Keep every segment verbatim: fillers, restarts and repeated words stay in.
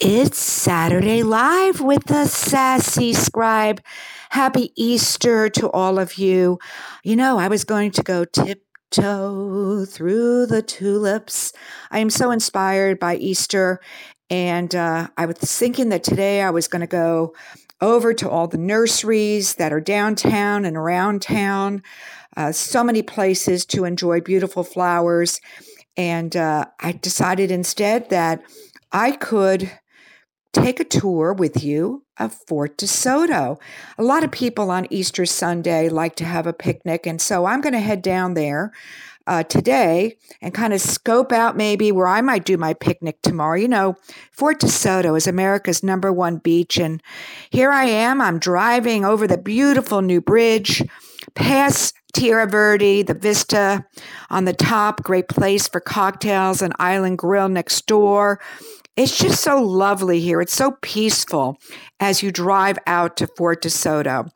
It's Saturday Live with the Sassy Scribe. Happy Easter to all of you. You know, I was going to go tiptoe through the tulips. I am so inspired by Easter, and uh, I was thinking that today I was going to go over to all the nurseries that are downtown and around town. Uh, so many places to enjoy beautiful flowers. And uh, I decided instead that I could take a tour with you of Fort DeSoto. A lot of people on Easter Sunday like to have a picnic, and so I'm going to head down there uh, today and kind of scope out maybe where I might do my picnic tomorrow. You know, Fort DeSoto is America's number one beach, and here I am. I'm driving over the beautiful new bridge, past Tierra Verde, the vista on the top, great place for cocktails, an island grill next door. It's just so lovely here. It's so peaceful as you drive out to Fort DeSoto.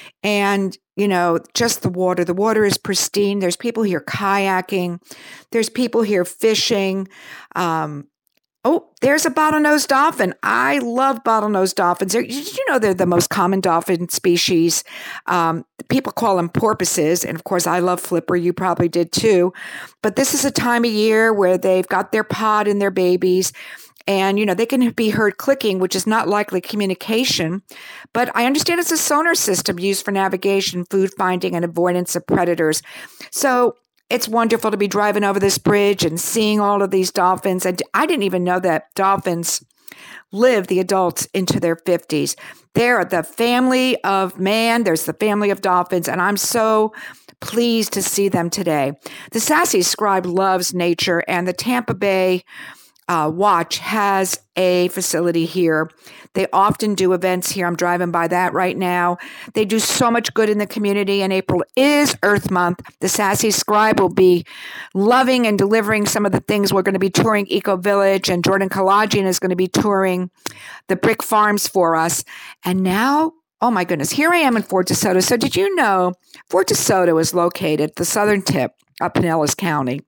And, you know, just the water. The water is pristine. There's people here kayaking. There's people here fishing. Um, oh, there's a bottlenose dolphin. I love bottlenose dolphins. They're, did you know they're the most common dolphin species? Um, people call them porpoises. And, of course, I love flipper. You probably did, too. But this is a time of year where they've got their pod and their babies. And, you know, they can be heard clicking, which is not likely communication. But I understand it's a sonar system used for navigation, food finding, and avoidance of predators. So it's wonderful to be driving over this bridge and seeing all of these dolphins. And I didn't even know that dolphins live, the adults, into their fifties. They're the family of man. There's the family of dolphins. And I'm so pleased to see them today. The Sassy Scribe loves nature, and the Tampa Bay Uh, Watch has a facility here. They often do events here. I'm driving by that right now. They do so much good in the community, and April is Earth Month. The Sassy Scribe will be loving and delivering some of the things. We're going to be touring Eco Village, and Jordan Kalajian is going to be touring the brick farms for us. And now, oh my goodness, here I am in Fort DeSoto. So did you know Fort DeSoto is located at the southern tip of Pinellas County?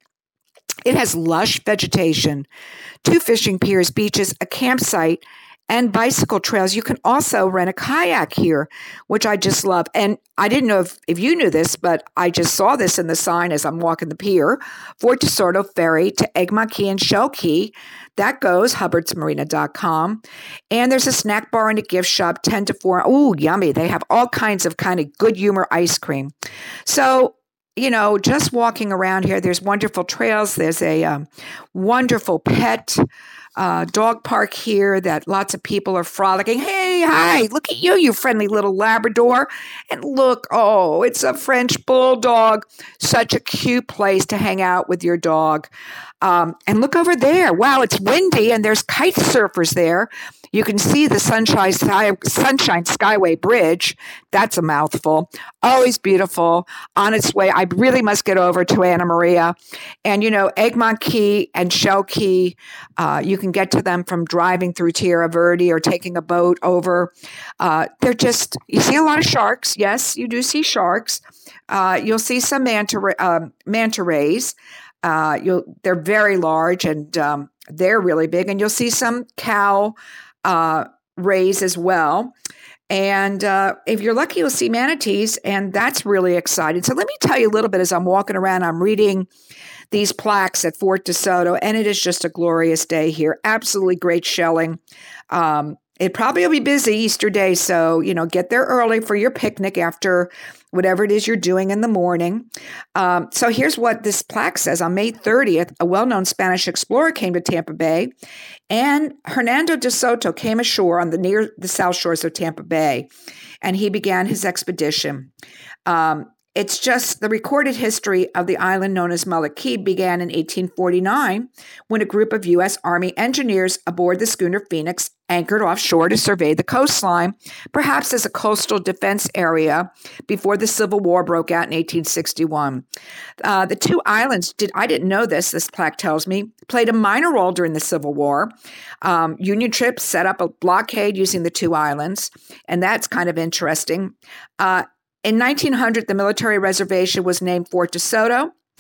It has lush vegetation, two fishing piers, beaches, a campsite, and bicycle trails. You can also rent a kayak here, which I just love. And I didn't know if, if you knew this, but I just saw this in the sign as I'm walking the pier. Fort DeSoto Ferry to Egmont Key and Shell Key. That goes Hubbard's Marina dot com. And there's a snack bar and a gift shop, ten to four. Ooh, yummy. They have all kinds of kind of good humor ice cream. So, you know, just walking around here, there's wonderful trails. There's a um, wonderful pet uh, dog park here that lots of people are frolicking. Hey, hi, look at you, you friendly little Labrador. And look, oh, it's a French bulldog. Such a cute place to hang out with your dog. Um, and look over there. Wow, it's windy, and there's kite surfers there. You can see the Sunshine, Sky, Sunshine Skyway Bridge. That's a mouthful. Always beautiful. On its way, I really must get over to Anna Maria. And, you know, Egmont Key and Shell Key, uh, you can get to them from driving through Tierra Verde or taking a boat over. Uh, they're just, you see a lot of sharks. Yes, you do see sharks. Uh, you'll see some manta, uh, manta rays. Uh, you'll, they're very large, and um, they're really big. And you'll see some cow uh, rays as well. And uh, if you're lucky, you'll see manatees, and that's really exciting. So let me tell you a little bit as I'm walking around. I'm reading these plaques at Fort DeSoto, and it is just a glorious day here. Absolutely great shelling. Um, it probably will be busy Easter Day, so, you know, get there early for your picnic after whatever it is you're doing in the morning. Um, so here's what this plaque says. On May thirtieth, a well-known Spanish explorer came to Tampa Bay, and Hernando de Soto came ashore on the near the south shores of Tampa Bay, and he began his expedition. Um, It's just the recorded history of the island known as Mullet Key began in eighteen forty-nine when a group of U S Army engineers aboard the schooner Phoenix anchored offshore to survey the coastline, perhaps as a coastal defense area before the Civil War broke out in eighteen sixty-one. Uh, the two islands, did I didn't know this, this plaque tells me, played a minor role during the Civil War. Um, Union troops set up a blockade using the two islands, and that's kind of interesting. Uh, In nineteen hundred, the military reservation was named Fort DeSoto,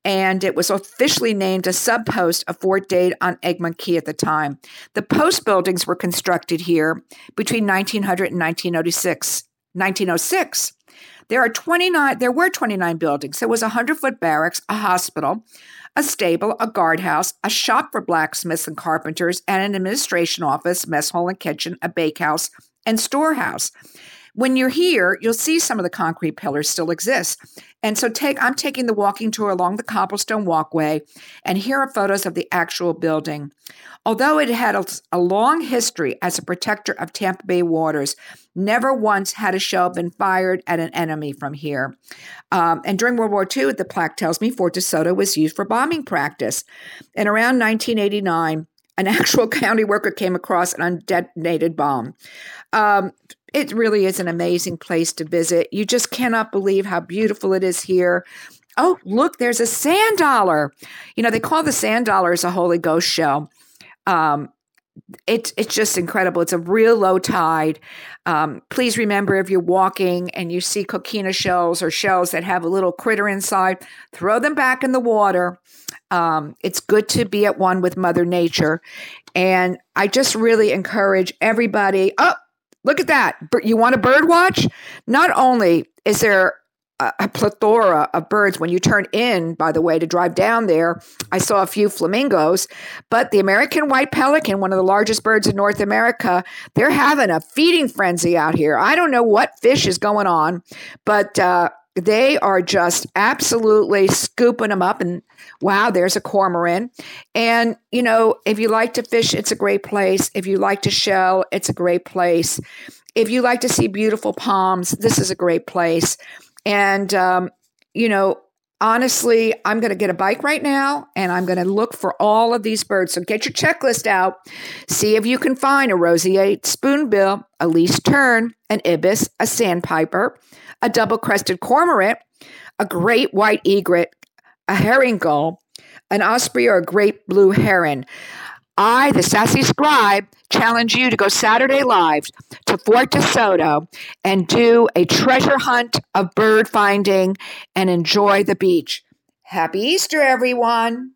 and it was officially named a sub-post of Fort Dade on Egmont Key at the time. The post buildings were constructed here between nineteen hundred and nineteen oh six. nineteen oh six. There are twenty-nine. There were twenty-nine buildings. There was a hundred-foot barracks, a hospital, a stable, a guardhouse, a shop for blacksmiths and carpenters, and an administration office, mess hall and kitchen, a bakehouse, and storehouse. When you're here, you'll see some of the concrete pillars still exist. And so take I'm taking the walking tour along the cobblestone walkway, and here are photos of the actual building. Although it had a, a long history as a protector of Tampa Bay waters, never once had a shell been fired at an enemy from here. Um, and during World War Two, the plaque tells me Fort DeSoto was used for bombing practice. And around nineteen eighty-nine, an actual county worker came across an undetonated bomb. Um, It really is an amazing place to visit. You just cannot believe how beautiful it is here. Oh, look, there's a sand dollar. You know, they call the sand dollars a Holy Ghost shell. Um, it, it's just incredible. It's a real low tide. Um, please remember, if you're walking and you see coquina shells or shells that have a little critter inside, throw them back in the water. Um, it's good to be at one with Mother Nature. And I just really encourage everybody. Oh, look at that. You want a bird watch? Not only is there a, a plethora of birds when you turn in, by the way, to drive down there, I saw a few flamingos, but the American white pelican, one of the largest birds in North America, they're having a feeding frenzy out here. I don't know what fish is going on, but uh, they are just absolutely scooping them up. And wow, there's a cormorant. And, you know, if you like to fish, it's a great place. If you like to shell, it's a great place. If you like to see beautiful palms, this is a great place. And, um, you know, honestly, I'm going to get a bike right now, and I'm going to look for all of these birds. So get your checklist out. See if you can find a roseate spoonbill, a least tern, an ibis, a sandpiper, a double-crested cormorant, a great white egret, a herring gull, an osprey, or a great blue heron. I, the Sassy Scribe, challenge you to go Saturday Live to Fort DeSoto and do a treasure hunt of bird finding and enjoy the beach. Happy Easter, everyone.